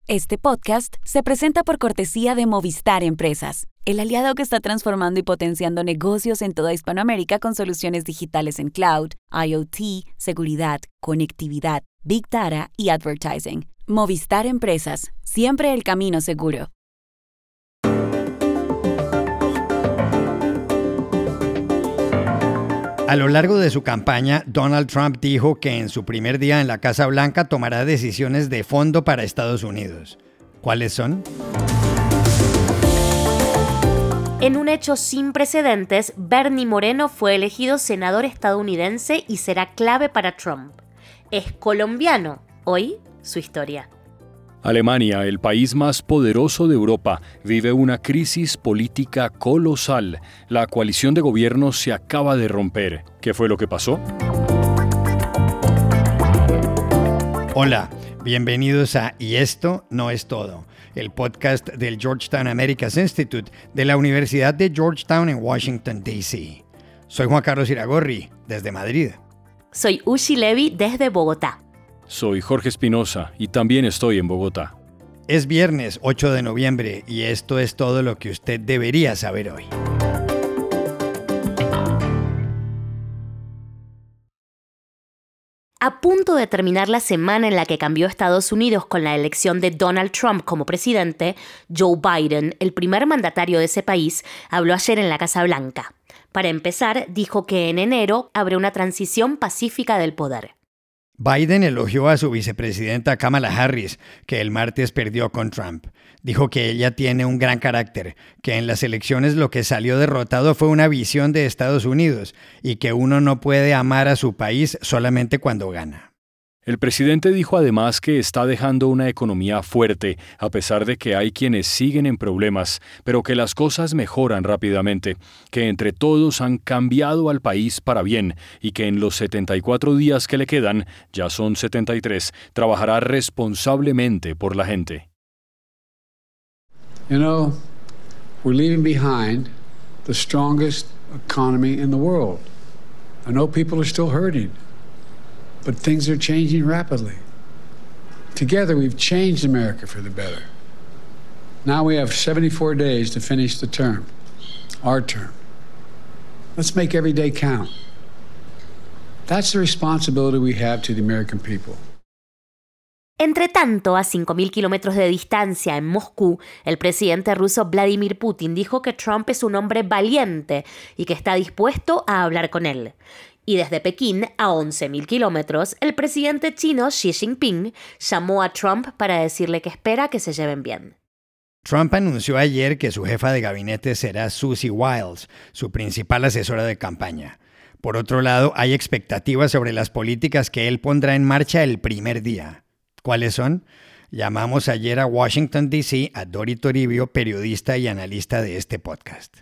Este podcast se presenta por cortesía de Movistar Empresas, el aliado que está transformando y potenciando negocios en toda Hispanoamérica con soluciones digitales en cloud, IoT, seguridad, conectividad, Big Data y advertising. Movistar Empresas, siempre el camino seguro. A lo largo de su campaña, Donald Trump dijo que en su primer día en la Casa Blanca tomará decisiones de fondo para Estados Unidos. ¿Cuáles son? En un hecho sin precedentes, Bernie Moreno fue elegido senador estadounidense y será clave para Trump. Es colombiano. Hoy, su historia. Alemania, el país más poderoso de Europa, vive una crisis política colosal. La coalición de gobierno se acaba de romper. ¿Qué fue lo que pasó? Hola, bienvenidos a Y esto no es todo, el podcast del Georgetown Americas Institute de la Universidad de Georgetown en Washington, D.C. Soy Juan Carlos Iragorri, desde Madrid. Soy Ushi Levy, desde Bogotá. Soy Jorge Espinosa y también estoy en Bogotá. Es viernes 8 de noviembre y esto es todo lo que usted debería saber hoy. A punto de terminar la semana en la que cambió Estados Unidos con la elección de Donald Trump como presidente, Joe Biden, el primer mandatario de ese país, habló ayer en la Casa Blanca. Para empezar, dijo que en enero habrá una transición pacífica del poder. Biden elogió a su vicepresidenta Kamala Harris, que el martes perdió con Trump. Dijo que ella tiene un gran carácter, que en las elecciones lo que salió derrotado fue una visión de Estados Unidos y que uno no puede amar a su país solamente cuando gana. El presidente dijo además que está dejando una economía fuerte, a pesar de que hay quienes siguen en problemas, pero que las cosas mejoran rápidamente, que entre todos han cambiado al país para bien y que en los 74 días que le quedan, ya son 73, trabajará responsablemente por la gente. You know, we're leaving behind the strongest economy in the world. I know people are still hurting. But things are changing rapidly. Together, we've changed America for the better. Now we have 74 days to finish the term, our term. Let's make every day count. That's the responsibility we have to the American people. Entre tanto, a 5.000 kilómetros de distancia en Moscú, el presidente ruso Vladimir Putin dijo que Trump es un hombre valiente y que está dispuesto a hablar con él. Y desde Pekín, a 11.000 kilómetros, el presidente chino Xi Jinping llamó a Trump para decirle que espera que se lleven bien. Trump anunció ayer que su jefa de gabinete será Susie Wiles, su principal asesora de campaña. Por otro lado, hay expectativas sobre las políticas que él pondrá en marcha el primer día. ¿Cuáles son? Llamamos ayer a Washington, D.C. a Dori Toribio, periodista y analista de este podcast.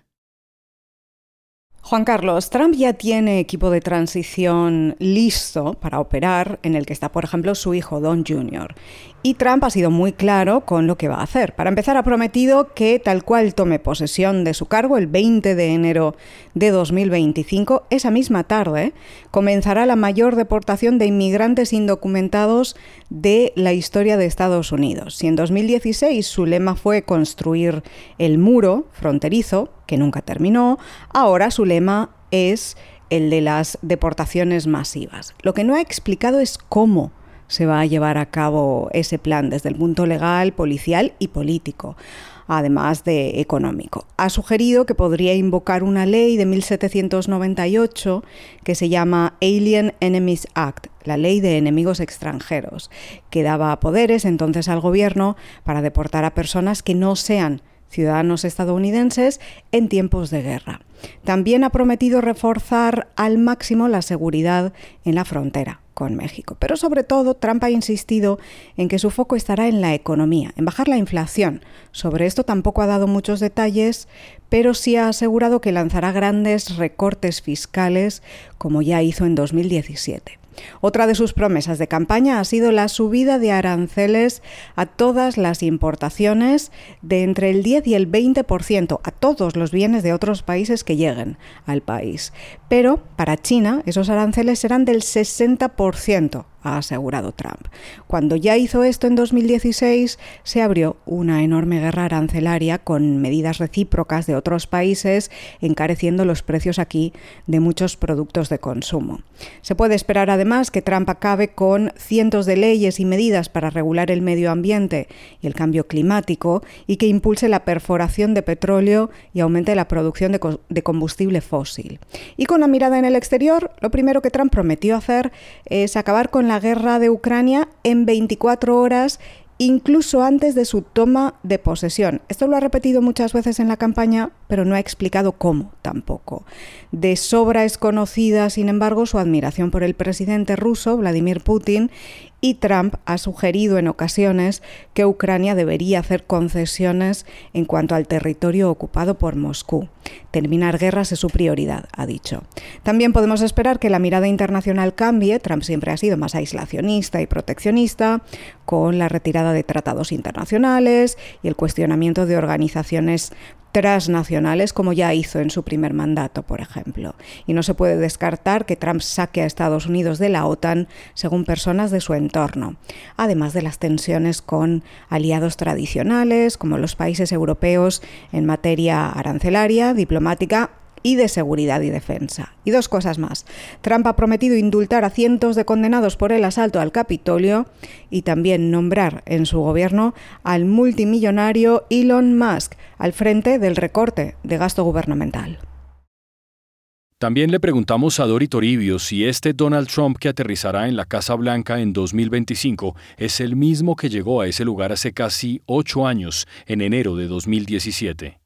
Juan Carlos, Trump ya tiene equipo de transición listo para operar, en el que está, por ejemplo, su hijo Don Jr. Y Trump ha sido muy claro con lo que va a hacer. Para empezar, ha prometido que tal cual tome posesión de su cargo el 20 de enero de 2025, esa misma tarde, comenzará la mayor deportación de inmigrantes indocumentados de la historia de Estados Unidos. Si en 2016 su lema fue construir el muro fronterizo, que nunca terminó, ahora su lema es el de las deportaciones masivas. Lo que no ha explicado es cómo se va a llevar a cabo ese plan desde el punto legal, policial y político, además de económico. Ha sugerido que podría invocar una ley de 1798 que se llama Alien Enemies Act, la ley de enemigos extranjeros, que daba poderes entonces al gobierno para deportar a personas que no sean ciudadanos estadounidenses en tiempos de guerra. También ha prometido reforzar al máximo la seguridad en la frontera con México. Pero sobre todo, Trump ha insistido en que su foco estará en la economía, en bajar la inflación. Sobre esto tampoco ha dado muchos detalles, pero sí ha asegurado que lanzará grandes recortes fiscales, como ya hizo en 2017. Otra de sus promesas de campaña ha sido la subida de aranceles a todas las importaciones de entre el 10 y el 20% a todos los bienes de otros países que lleguen al país. Pero para China esos aranceles serán del 60%, ha asegurado Trump. Cuando ya hizo esto en 2016, se abrió una enorme guerra arancelaria con medidas recíprocas de otros países, encareciendo los precios aquí de muchos productos de consumo. Se puede esperar además que Trump acabe con cientos de leyes y medidas para regular el medio ambiente y el cambio climático y que impulse la perforación de petróleo y aumente la producción de combustible fósil. Y con la mirada en el exterior, lo primero que Trump prometió hacer es acabar con la guerra de Ucrania en 24 horas, incluso antes de su toma de posesión. Esto lo ha repetido muchas veces en la campaña, pero no ha explicado cómo tampoco. De sobra es conocida, sin embargo, su admiración por el presidente ruso, Vladimir Putin, y Trump ha sugerido en ocasiones que Ucrania debería hacer concesiones en cuanto al territorio ocupado por Moscú. Terminar guerras es su prioridad, ha dicho. También podemos esperar que la mirada internacional cambie. Trump siempre ha sido más aislacionista y proteccionista, con la retirada de tratados internacionales y el cuestionamiento de organizaciones transnacionales, como ya hizo en su primer mandato, por ejemplo. Y no se puede descartar que Trump saque a Estados Unidos de la OTAN, según personas de su entorno, además de las tensiones con aliados tradicionales, como los países europeos en materia arancelaria, diplomática y de seguridad y defensa. Y dos cosas más. Trump ha prometido indultar a cientos de condenados por el asalto al Capitolio y también nombrar en su gobierno al multimillonario Elon Musk al frente del recorte de gasto gubernamental. También le preguntamos a Dori Toribio si este Donald Trump que aterrizará en la Casa Blanca en 2025 es el mismo que llegó a ese lugar hace casi 8 años, en enero de 2017.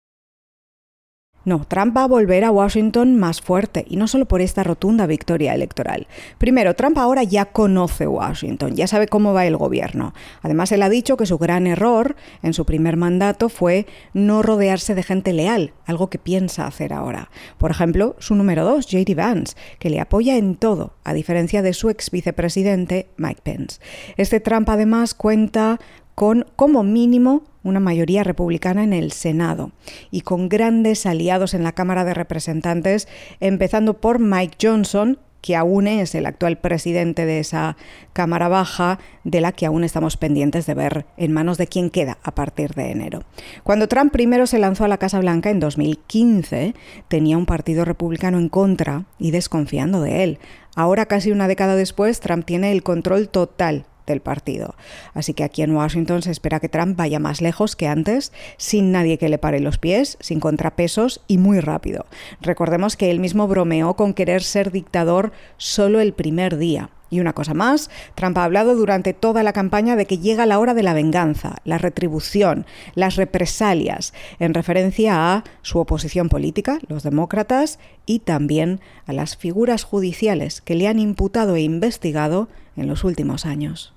No, Trump va a volver a Washington más fuerte, y no solo por esta rotunda victoria electoral. Primero, Trump ahora ya conoce Washington, ya sabe cómo va el gobierno. Además, él ha dicho que su gran error en su primer mandato fue no rodearse de gente leal, algo que piensa hacer ahora. Por ejemplo, su número 2, J.D. Vance, que le apoya en todo, a diferencia de su ex vicepresidente, Mike Pence. Este Trump además cuenta con, como mínimo, una mayoría republicana en el Senado y con grandes aliados en la Cámara de Representantes, empezando por Mike Johnson, que aún es el actual presidente de esa Cámara Baja, de la que aún estamos pendientes de ver en manos de quién queda a partir de enero. Cuando Trump primero se lanzó a la Casa Blanca en 2015, tenía un partido republicano en contra y desconfiando de él. Ahora, casi una década después, Trump tiene el control total del partido. Así que aquí en Washington se espera que Trump vaya más lejos que antes, sin nadie que le pare los pies, sin contrapesos y muy rápido. Recordemos que él mismo bromeó con querer ser dictador solo el primer día. Y una cosa más, Trump ha hablado durante toda la campaña de que llega la hora de la venganza, la retribución, las represalias, en referencia a su oposición política, los demócratas, y también a las figuras judiciales que le han imputado e investigado en los últimos años.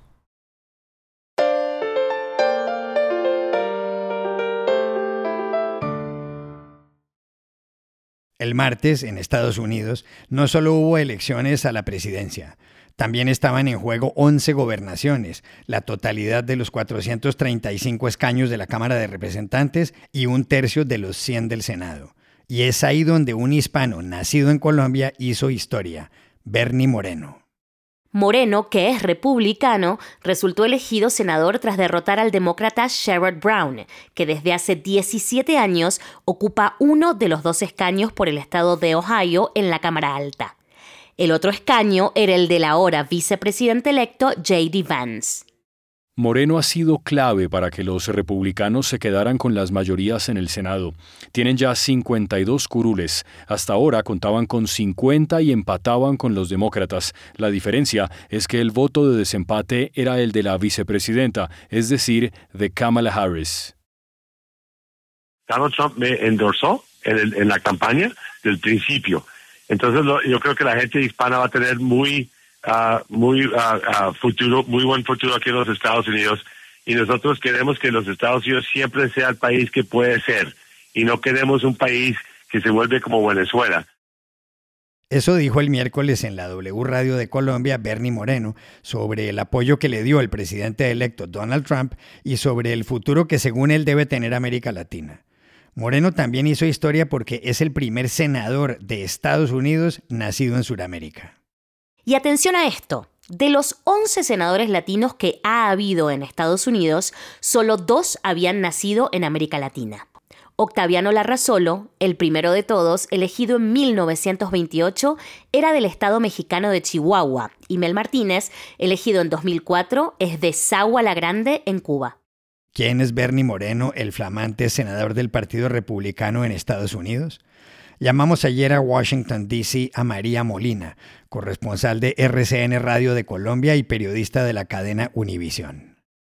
El martes, en Estados Unidos, no solo hubo elecciones a la presidencia, también estaban en juego 11 gobernaciones, la totalidad de los 435 escaños de la Cámara de Representantes y 1/3 de los 100 del Senado. Y es ahí donde un hispano nacido en Colombia hizo historia, Bernie Moreno. Moreno, que es republicano, resultó elegido senador tras derrotar al demócrata Sherrod Brown, que desde hace 17 años ocupa uno de los 2 escaños por el estado de Ohio en la Cámara Alta. El otro escaño era el del ahora vicepresidente electo J.D. Vance. Moreno ha sido clave para que los republicanos se quedaran con las mayorías en el Senado. Tienen ya 52 curules. Hasta ahora contaban con 50 y empataban con los demócratas. La diferencia es que el voto de desempate era el de la vicepresidenta, es decir, de Kamala Harris. Donald Trump me endorsó en la campaña del principio. Entonces yo creo que la gente hispana va a tener muy buen futuro aquí en los Estados Unidos, y nosotros queremos que los Estados Unidos siempre sea el país que puede ser, y no queremos un país que se vuelve como Venezuela. Eso dijo el miércoles en la W Radio de Colombia Bernie Moreno sobre el apoyo que le dio el presidente electo Donald Trump y sobre el futuro que según él debe tener América Latina. Moreno también hizo historia porque es el primer senador de Estados Unidos nacido en Sudamérica. Y atención a esto. De los 11 senadores latinos que ha habido en Estados Unidos, solo 2 habían nacido en América Latina. Octaviano Larrazolo, el primero de todos, elegido en 1928, era del estado mexicano de Chihuahua, y Mel Martínez, elegido en 2004, es de Sagua la Grande, en Cuba. ¿Quién es Bernie Moreno, el flamante senador del Partido Republicano en Estados Unidos? Llamamos ayer a Washington, D.C. a María Molina, corresponsal de RCN Radio de Colombia y periodista de la cadena Univisión.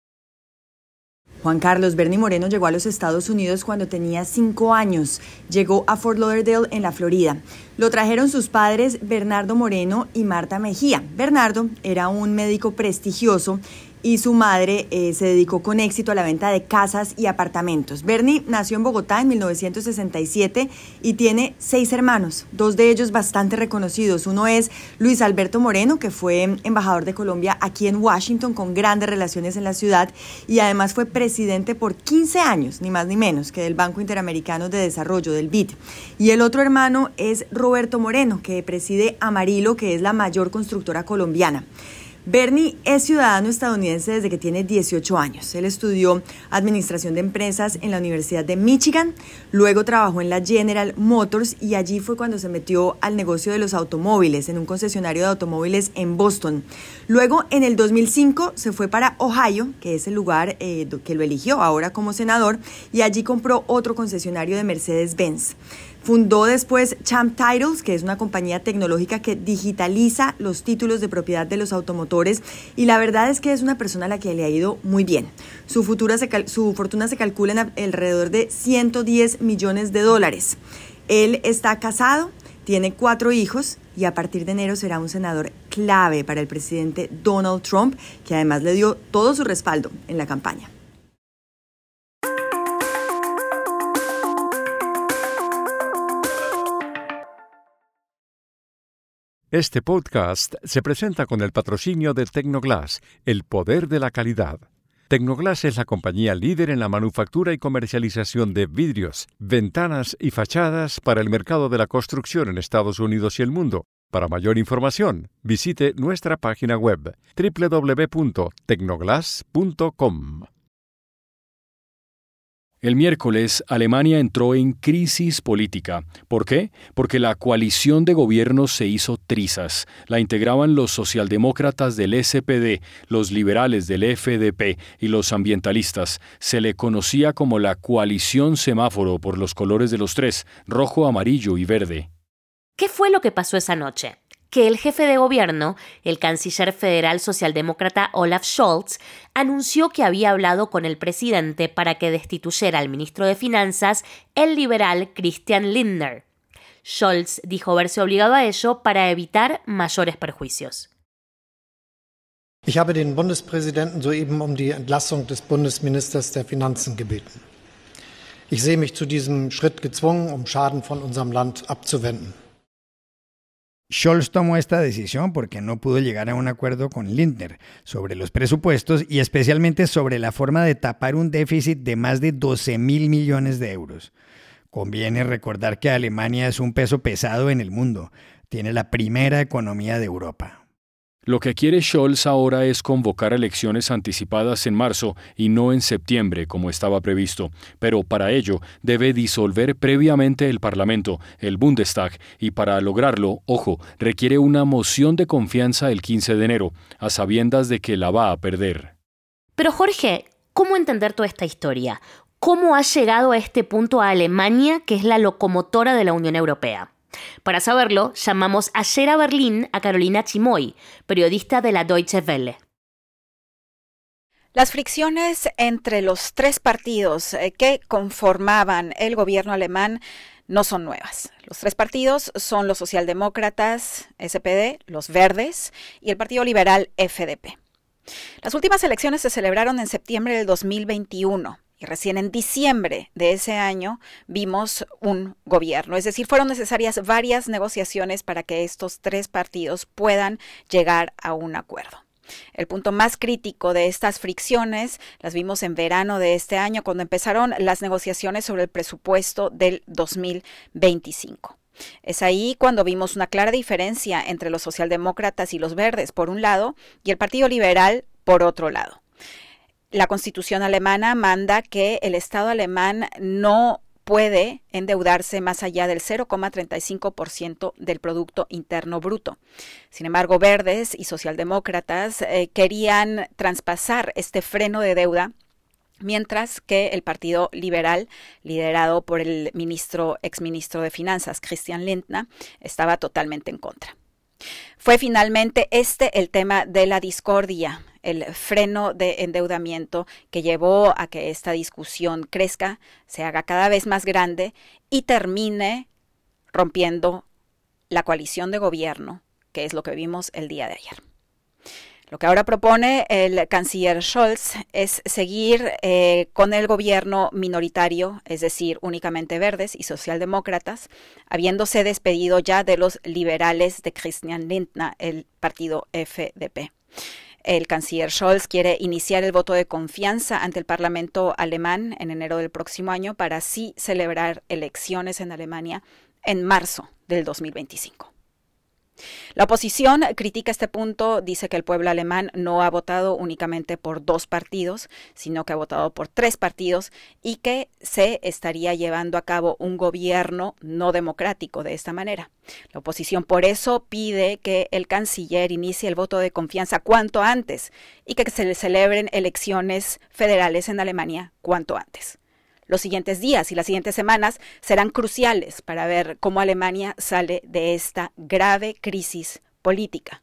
Juan Carlos, Bernie Moreno llegó a los Estados Unidos cuando tenía 5 años. Llegó a Fort Lauderdale, en la Florida. Lo trajeron sus padres Bernardo Moreno y Marta Mejía. Bernardo era un médico prestigioso y su madre se dedicó con éxito a la venta de casas y apartamentos. Bernie nació en Bogotá en 1967 y tiene 6 hermanos, 2 de ellos bastante reconocidos. Uno es Luis Alberto Moreno, que fue embajador de Colombia aquí en Washington, con grandes relaciones en la ciudad, y además fue presidente por 15 años, ni más ni menos, que del Banco Interamericano de Desarrollo, del BID. Y el otro hermano es Roberto Moreno, que preside Amarillo, que es la mayor constructora colombiana. Bernie es ciudadano estadounidense desde que tiene 18 años. Él estudió Administración de Empresas en la Universidad de Michigan, luego trabajó en la General Motors y allí fue cuando se metió al negocio de los automóviles, en un concesionario de automóviles en Boston. Luego, en el 2005, se fue para Ohio, que es el lugar que lo eligió ahora como senador, y allí compró otro concesionario de Mercedes-Benz. Fundó después Champ Titles, que es una compañía tecnológica que digitaliza los títulos de propiedad de los automotores, y la verdad es que es una persona a la que le ha ido muy bien. Su fortuna se calcula en alrededor de $110 millones. Él está casado, tiene 4 hijos y a partir de enero será un senador clave para el presidente Donald Trump, que además le dio todo su respaldo en la campaña. Este podcast se presenta con el patrocinio de Tecnoglass, el poder de la calidad. Tecnoglass es la compañía líder en la manufactura y comercialización de vidrios, ventanas y fachadas para el mercado de la construcción en Estados Unidos y el mundo. Para mayor información, visite nuestra página web www.tecnoglass.com. El miércoles, Alemania entró en crisis política. ¿Por qué? Porque la coalición de gobiernos se hizo trizas. La integraban los socialdemócratas del SPD, los liberales del FDP y los ambientalistas. Se le conocía como la coalición semáforo por los colores de los 3, rojo, amarillo y verde. ¿Qué fue lo que pasó esa noche? Que el jefe de gobierno, el canciller federal socialdemócrata Olaf Scholz, anunció que había hablado con el presidente para que destituyera al ministro de Finanzas, el liberal Christian Lindner. Scholz dijo verse obligado a ello para evitar mayores perjuicios. Ich habe den Bundespräsidenten soeben um die Entlassung des Bundesministers der Finanzen gebeten. Ich sehe mich zu diesem Schritt gezwungen, um Schaden von unserem Land abzuwenden. Scholz tomó esta decisión porque no pudo llegar a un acuerdo con Lindner sobre los presupuestos y especialmente sobre la forma de tapar un déficit de más de 12.000 millones de euros. Conviene recordar que Alemania es un peso pesado en el mundo. Tiene la primera economía de Europa. Lo que quiere Scholz ahora es convocar elecciones anticipadas en marzo y no en septiembre, como estaba previsto. Pero para ello debe disolver previamente el Parlamento, el Bundestag, y para lograrlo, ojo, requiere una moción de confianza el 15 de enero, a sabiendas de que la va a perder. Pero Jorge, ¿cómo entender toda esta historia? ¿Cómo ha llegado a este punto a Alemania, que es la locomotora de la Unión Europea? Para saberlo, llamamos ayer a Berlín a Carolina Chimoy, periodista de la Deutsche Welle. Las fricciones entre los 3 partidos que conformaban el gobierno alemán no son nuevas. Los 3 partidos son los socialdemócratas, SPD, los verdes y el Partido Liberal, FDP. Las últimas elecciones se celebraron en septiembre del 2021. Y recién en diciembre de ese año vimos un gobierno. Es decir, fueron necesarias varias negociaciones para que estos 3 partidos puedan llegar a un acuerdo. El punto más crítico de estas fricciones las vimos en verano de este año, cuando empezaron las negociaciones sobre el presupuesto del 2025. Es ahí cuando vimos una clara diferencia entre los socialdemócratas y los verdes, por un lado, y el Partido Liberal, por otro lado. La Constitución alemana manda que el Estado alemán no puede endeudarse más allá del 0,35% del Producto Interno Bruto. Sin embargo, verdes y socialdemócratas querían traspasar este freno de deuda, mientras que el Partido Liberal, liderado por el exministro de Finanzas, Christian Lindner, estaba totalmente en contra. Fue finalmente el tema de la discordia, el freno de endeudamiento que llevó a que esta discusión crezca, se haga cada vez más grande y termine rompiendo la coalición de gobierno, que es lo que vimos el día de ayer. Lo que ahora propone el canciller Scholz es seguir con el gobierno minoritario, es decir, únicamente verdes y socialdemócratas, habiéndose despedido ya de los liberales de Christian Lindner, el partido FDP. El canciller Scholz quiere iniciar el voto de confianza ante el Parlamento alemán en enero del próximo año para así celebrar elecciones en Alemania en marzo del 2025. La oposición critica este punto, dice que el pueblo alemán no ha votado únicamente por 2 partidos, sino que ha votado por 3 partidos y que se estaría llevando a cabo un gobierno no democrático de esta manera. La oposición por eso pide que el canciller inicie el voto de confianza cuanto antes y que se celebren elecciones federales en Alemania cuanto antes. Los siguientes días y las siguientes semanas serán cruciales para ver cómo Alemania sale de esta grave crisis política.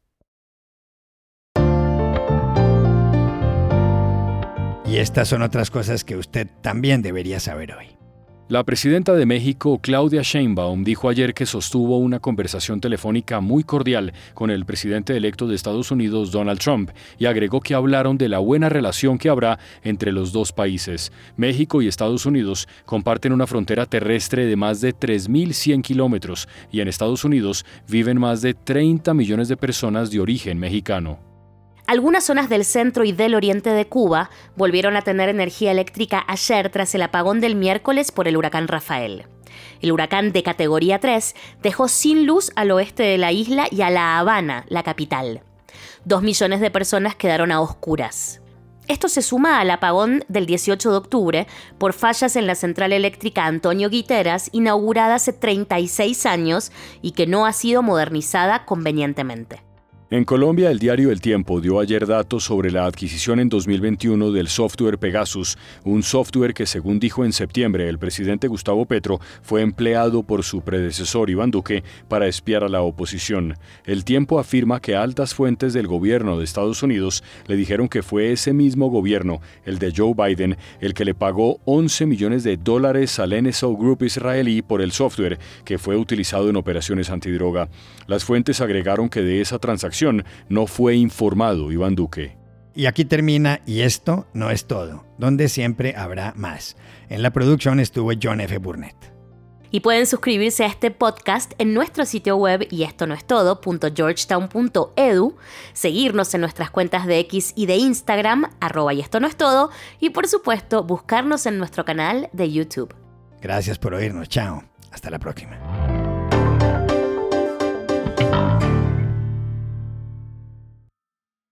Y estas son otras cosas que usted también debería saber hoy. La presidenta de México, Claudia Sheinbaum, dijo ayer que sostuvo una conversación telefónica muy cordial con el presidente electo de Estados Unidos, Donald Trump, y agregó que hablaron de la buena relación que habrá entre los dos países. México y Estados Unidos comparten una frontera terrestre de más de 3.100 kilómetros y en Estados Unidos viven más de 30 millones de personas de origen mexicano. Algunas zonas del centro y del oriente de Cuba volvieron a tener energía eléctrica ayer tras el apagón del miércoles por el huracán Rafael. El huracán de categoría 3 dejó sin luz al oeste de la isla y a La Habana, la capital. 2 millones de personas quedaron a oscuras. Esto se suma al apagón del 18 de octubre por fallas en la central eléctrica Antonio Guiteras, inaugurada hace 36 años y que no ha sido modernizada convenientemente. En Colombia, el diario El Tiempo dio ayer datos sobre la adquisición en 2021 del software Pegasus, un software que, según dijo en septiembre el presidente Gustavo Petro, fue empleado por su predecesor Iván Duque para espiar a la oposición. El Tiempo afirma que altas fuentes del gobierno de Estados Unidos le dijeron que fue ese mismo gobierno, el de Joe Biden, el que le pagó $11 millones al NSO Group israelí por el software que fue utilizado en operaciones antidroga. Las fuentes agregaron que de esa transacción no fue informado Iván Duque. Y aquí termina Y esto no es todo, donde siempre habrá más. En la producción estuvo John F. Burnett. Y pueden suscribirse a este podcast en nuestro sitio web yestonoestodo.georgetown.edu, seguirnos en nuestras cuentas de X y de Instagram, @yestonoestodo, y por supuesto buscarnos en nuestro canal de YouTube. Gracias por oírnos, chao. Hasta la próxima.